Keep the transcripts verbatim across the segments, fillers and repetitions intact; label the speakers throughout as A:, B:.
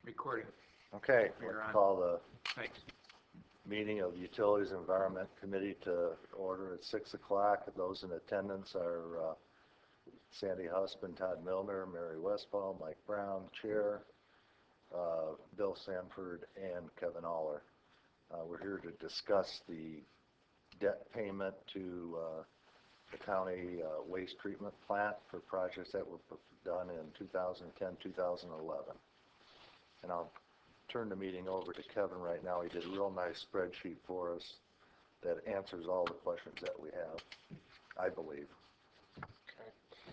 A: Recording.
B: Okay,
A: You're
B: let's
A: on.
B: call the
A: Thanks.
B: meeting of the Utilities and Environment Committee to order at six o'clock. Those in attendance are uh, Sandy Husband, Todd Milner, Mary Westfall, Mike Brown, Chair, uh, Bill Sanford, and Kevin Aller. Uh, we're here to discuss the debt payment to uh, the county uh, waste treatment plant for projects that were done in two thousand ten, two thousand eleven. And I'll turn the meeting over to Kevin right now. He did a real nice spreadsheet for us that answers all the questions that we have, I believe.
C: Okay.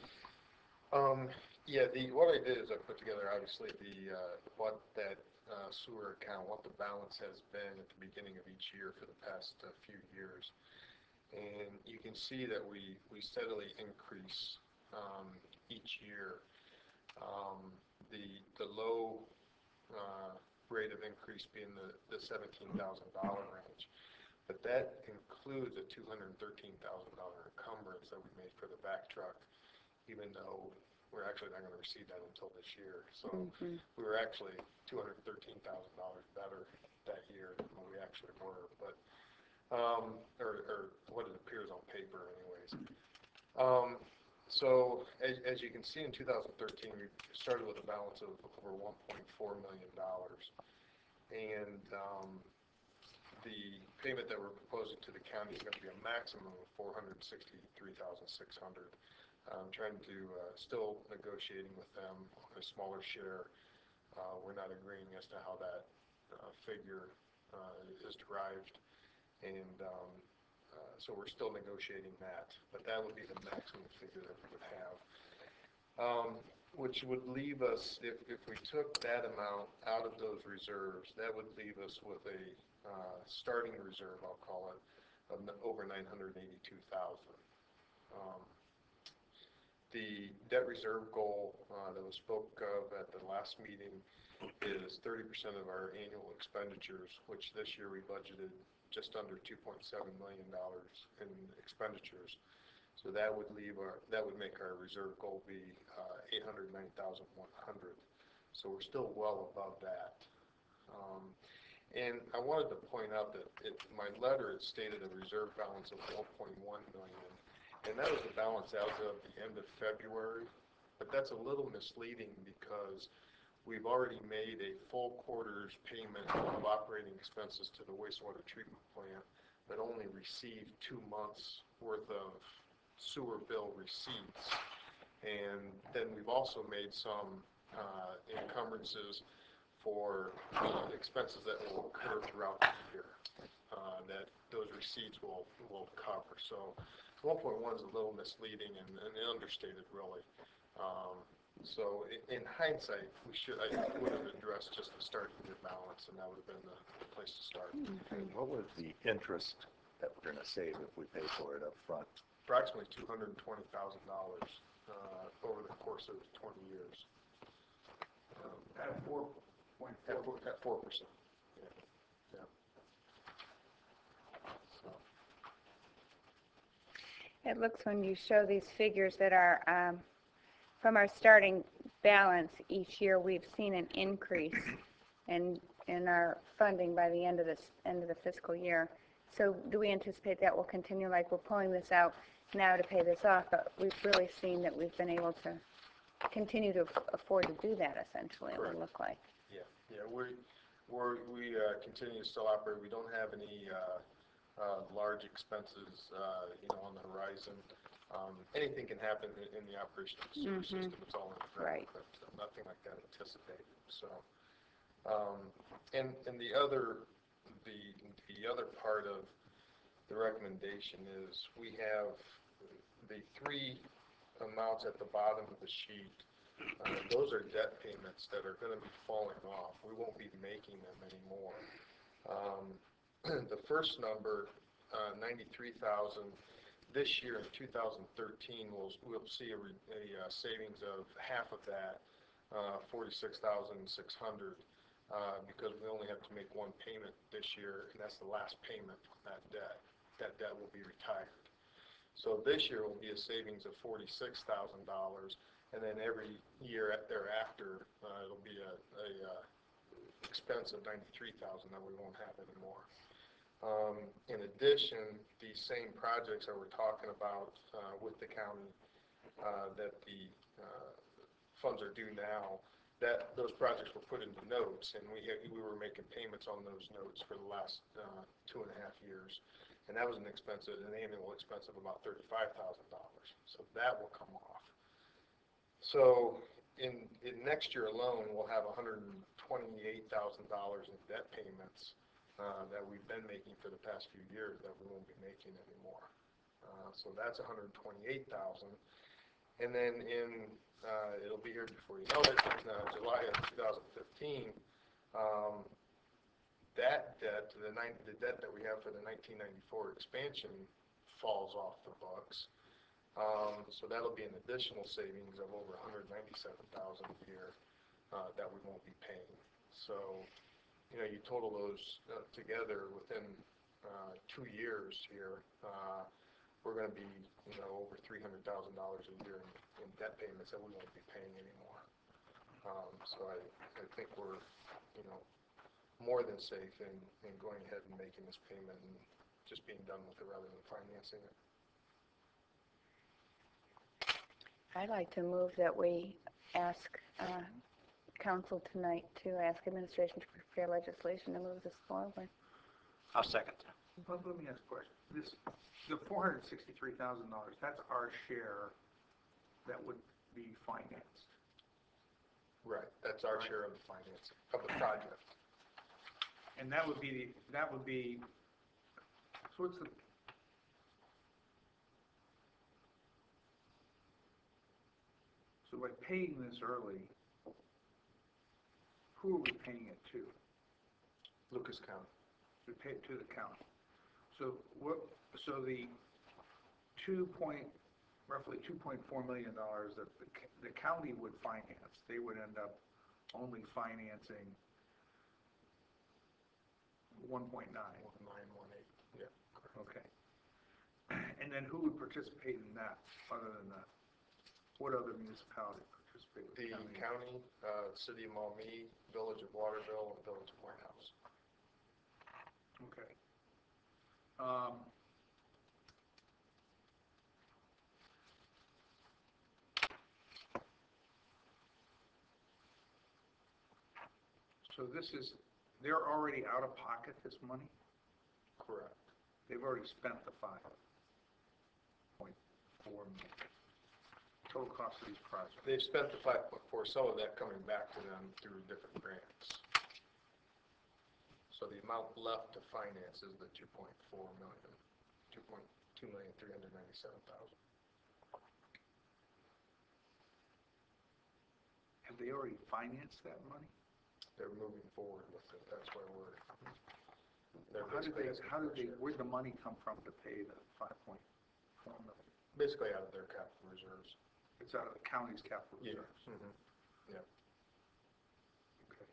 C: Um, yeah, the what I did is I put together obviously the uh, what that uh, sewer account, what the balance has been at the beginning of each year for the past uh, few years, and you can see that we we steadily increase um, each year. Um, the the low uh, rate of increase being the, the seventeen thousand dollars range. But that includes a two hundred thirteen thousand dollars encumbrance that we made for the back truck, even though we're actually not going to receive that until this year. So mm-hmm. we were actually two hundred thirteen thousand dollars better that year than what we actually were, but um, or, or what it appears on paper anyways. Um, So, as, as you can see, in two thousand thirteen, we started with a balance of over one point four million dollars. And um, the payment that we're proposing to the county is going to be a maximum of four hundred sixty-three thousand six hundred dollars. I'm trying to, uh, still negotiating with them on a smaller share. Uh, we're not agreeing as to how that uh, figure uh, is derived. And um, Uh, so we're still negotiating that, but that would be the maximum figure that we would have, um, which would leave us, if, if we took that amount out of those reserves, that would leave us with a uh, starting reserve, I'll call it, of over nine hundred eighty-two thousand dollars. Um, the debt reserve goal uh, that was spoke of at the last meeting is thirty percent of our annual expenditures, which this year we budgeted just under two point seven million dollars in expenditures. So that would leave our, that would make our reserve goal be uh, eight hundred nine thousand one hundred. So we're still well above that. Um, and I wanted to point out that it, my letter, it stated a reserve balance of one point one million, and that was the balance as of the end of February. But that's a little misleading because we've already made a full quarter's payment of operating expenses to the wastewater treatment plant, but only received two months worth of sewer bill receipts. And then we've also made some uh, encumbrances for uh, expenses that will occur throughout the year uh, that those receipts will, will cover. So one point one is a little misleading and, and understated, really. Um, So in, in hindsight, we should I would have addressed just the starting year balance, and that would have been the, the place to start.
B: Okay, what was the interest that we're going to save if we pay for it up front?
C: Approximately two hundred twenty thousand dollars uh, over the course of twenty years.
A: Um, at four point four.
C: At four percent. Yeah. Yeah. So.
D: It looks when you show these figures that are um, from our starting balance each year, we've seen an increase in in our funding by the end of this end of the fiscal year. So do we anticipate that will continue? Like we're pulling this out now to pay this off, but we've really seen that we've been able to continue to afford to do that. Essentially,
C: Correct.
D: It would look like.
C: Yeah, yeah. We we we uh, continue to still operate. We don't have any uh, uh, large expenses, uh, you know, on the horizon. Um, anything can happen in, in the operation of the sewer
D: mm-hmm.
C: system. It's all in the ground,
D: right.
C: but nothing like that anticipated. So, um, and and the other the the other part of the recommendation is we have the three amounts at the bottom of the sheet. Uh, those are debt payments that are going to be falling off. We won't be making them anymore. Um, the first number, uh, ninety-three thousand. This year in two thousand thirteen, we'll, we'll see a, re, a uh, savings of half of that, uh, forty-six thousand six hundred, uh, because we only have to make one payment this year, and that's the last payment on that debt. That debt will be retired. So this year will be a savings of forty-six thousand dollars, and then every year thereafter, uh, it'll be a, a, uh, expense of ninety-three thousand that we won't have anymore. Um, in addition, these same projects that we're talking about uh, with the county, uh, that the uh, funds are due now, that those projects were put into notes, and we had, we were making payments on those notes for the last uh, two and a half years, and that was an expense, an annual expense of about thirty-five thousand dollars. So that will come off. So in, in next year alone, we'll have one hundred twenty-eight thousand dollars in debt payments uh, that we've been making for the past few years that we won't be making anymore. Uh, so that's one hundred twenty-eight thousand dollars. And then in, uh, it'll be here before you know it, in uh, July of two thousand fifteen, um, that debt, the, nine, the debt that we have for the nineteen ninety-four expansion falls off the books. Um, so that'll be an additional savings of over one hundred ninety-seven thousand dollars a year uh, that we won't be paying. So, you know, you total those uh, together within uh, two years here, uh, we're going to be, you know, over three hundred thousand dollars a year in, in debt payments that we won't be paying anymore. Um, so I, I think we're, you know, more than safe in, in going ahead and making this payment and just being done with it rather than financing it.
D: I'd like to move that we ask uh, council tonight to ask administration to prepare legislation to move this forward.
E: I'll second that.
A: Let, let me ask a question. This, the four hundred sixty-three thousand dollars, that's our share that would be financed.
C: Right, that's our
A: Right.
C: share of the financing, of the project.
A: And that would be, the that would be, so what's the, so by paying this early, who are we paying it to?
C: Lucas County.
A: We pay it to the county. So what, so the two point, roughly two point four million dollars that the, c- the county would finance, they would end up only financing one point nine.
C: nine one eight, yeah.
A: Okay. And then who would participate in that, other than the, what other municipality participate with
C: The
A: the county?
C: county, uh, City of Maumee, Village of Waterville, and Village of White House.
A: Okay. Um, So this is, they're already out of pocket this money?
C: Correct.
A: They've already spent the five point four million. Total cost of these projects.
C: They've spent the five point four, some of that coming back to them through different grants. So the amount left to finance is the two point four million, two point two million three hundred ninety-seven thousand.
A: Have they already financed that money?
C: They're moving forward with it, that's why we're, they're
A: How did
C: basically
A: they,
C: asking
A: how
C: for
A: did they,
C: a share.
A: where'd the money come from to pay the five point four million?
C: Basically out of their capital reserves.
A: It's out of the county's capital
C: Yeah.
A: reserves?
C: Mhm. Yeah.
A: Okay.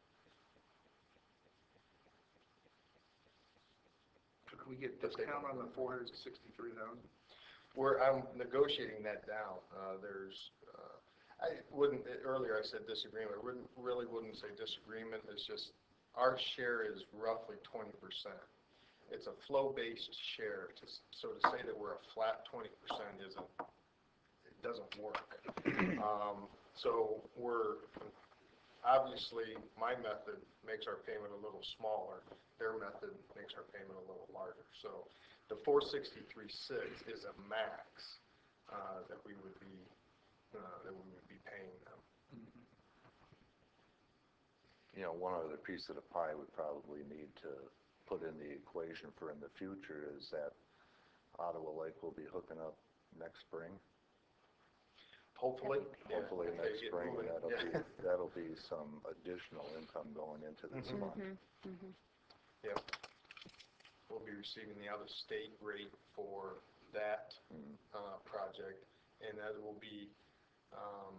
A: So can we get
C: But they
A: discount
C: don't-
A: on the four hundred sixty-three thousand?
C: We're, I'm negotiating that down. Uh, there's, uh, I wouldn't, earlier I said disagreement, I wouldn't, really wouldn't say disagreement, it's just, our share is roughly twenty percent. It's a flow-based share, to, s- so to say that we're a flat twenty percent isn't, it doesn't work. Um, so we're, obviously, my method makes our payment a little smaller, their method makes our payment a little larger. So the four sixty-three six is a max uh, that we would be uh, that we would be paying them.
B: You know, one other piece of the pie we probably need to put in the equation for in the future is that Ottawa Lake will be hooking up next spring.
C: Hopefully, yeah,
B: Hopefully
C: if they
B: next
C: get
B: spring, and
C: moving,
B: that'll
C: yeah.
B: be, that'll be some additional income going into this
C: Mhm.
B: fund.
D: Mm-hmm.
C: Yep. We'll be receiving the out-of-state rate for that
B: Mm.
C: uh, project, and that will be um,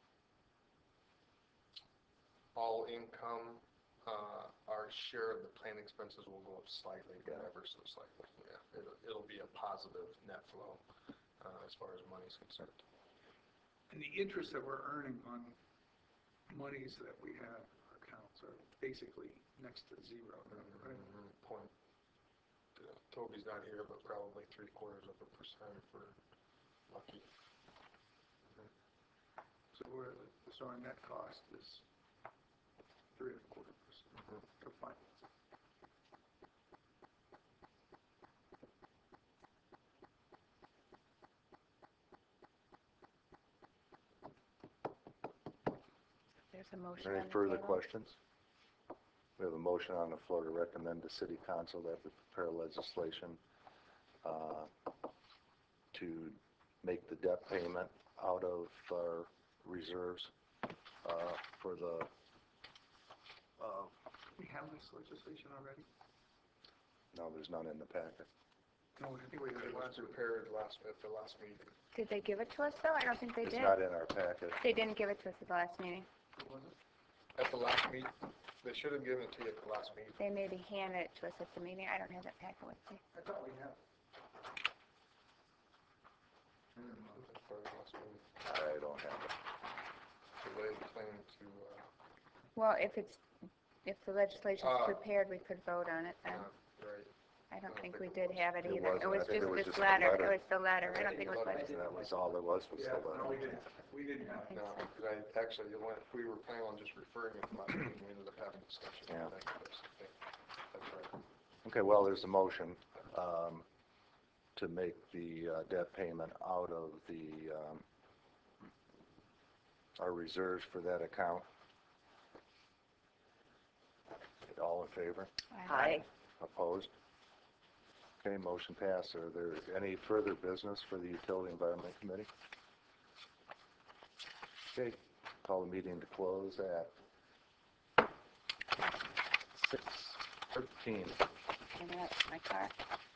C: all income. Uh, our share of the plan expenses will go up slightly, but ever so slightly. Yeah, it'll, it'll be a positive net flow uh, as far as money is concerned.
A: And the interest that we're earning on monies that we have in our accounts, So basically next to zero. Right?
C: Mhm, Point, uh, Toby's not here, but probably three quarters of a percent if we're lucky.
A: So we're, so our net cost is three and a quarter percent. So fine.
D: There's a motion
B: Any
D: on the
B: further
D: table.
B: questions? We have a motion on the floor to recommend to City Council that we prepare legislation uh, to make the debt payment out of our reserves uh, for the, uh,
A: We have this legislation already?
B: no, there's none in the packet.
A: No, I think we had
C: It
A: it
C: was
A: last week.
C: prepared last, at the last meeting.
D: Did they give it to us, though? I don't think they
B: It's
D: did.
B: not in our packet.
D: They didn't give it to us at the last meeting.
A: Was it?
C: At the last meeting, they should have given it to you at the last meeting.
D: They maybe handed it to us at the meeting. I don't have that packet with me.
A: I thought we had.
C: For the last meeting.
B: I don't have it.
C: So they plan to, uh,
D: Well, if it's, if the legislation's
C: Ah.
D: prepared, we could vote on it then.
C: uh, right.
D: I don't
C: I don't
D: think
C: think
D: we
C: it
D: did
C: was.
D: have it
B: It
D: either. It
B: wasn't. I
D: was
B: think
D: just
B: it was
D: this
B: just the
D: letter. It
B: letter.
D: was the letter. I don't think it was
C: Letter.
D: legislation.
B: That was all there was, was
A: Yeah,
B: the
A: no, we
B: letter.
A: didn't, we didn't have.
D: think
C: No,
D: so.
C: because I, actually, it went, we were planning on just referring it to last meeting, we ended up having a discussion.
B: Yeah.
C: That's okay. That's right.
B: Okay, well, there's a motion um, to make the uh, debt payment out of the, um, our reserves for that account. All in favor?
D: Aye.
B: Opposed? Okay, motion passed. Are there any further business for the Utility Environment Committee? Okay, call the meeting to close at six thirteen.
D: And that's my car.